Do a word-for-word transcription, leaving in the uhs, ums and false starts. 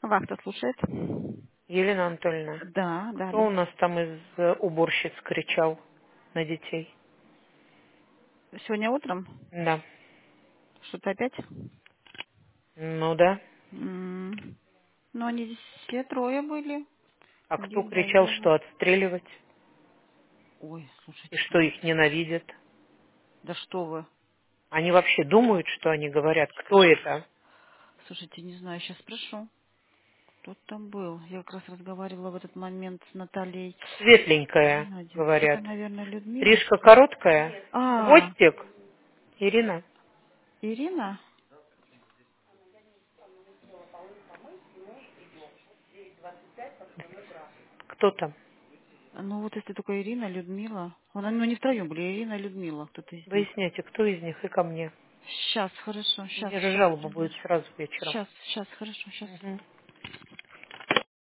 Вахта слушает. Елена Анатольевна, Да, кто далее. у нас там из э, уборщиц кричал на детей? Сегодня утром? Да. Что-то опять? Ну да. М, Ну, они здесь все трое были. А кто Один, да, кричал, Ева. что отстреливать? Ой, И слушайте, что ну, их ненавидят? да что вы. Они вообще думают, что они говорят? Щас- Кто это? Слушайте, не знаю, сейчас спрошу. Кто там был? Я как раз разговаривала в этот момент с Натальей Светленькая, Геннадьевной. Это, говорят. наверное, Людмила. Стрижка короткая. А, Хвостик. Ирина. Ирина? Кто там? Ну, вот если только Ирина, Людмила. Она, ну, не втроем были, Ирина и Людмила, кто-то из них. Выясняйте, кто из них и ко мне. Сейчас, хорошо, сейчас, Мне же сейчас, жалоба будет сразу вечером. сейчас, сейчас, хорошо, сейчас. Мгм.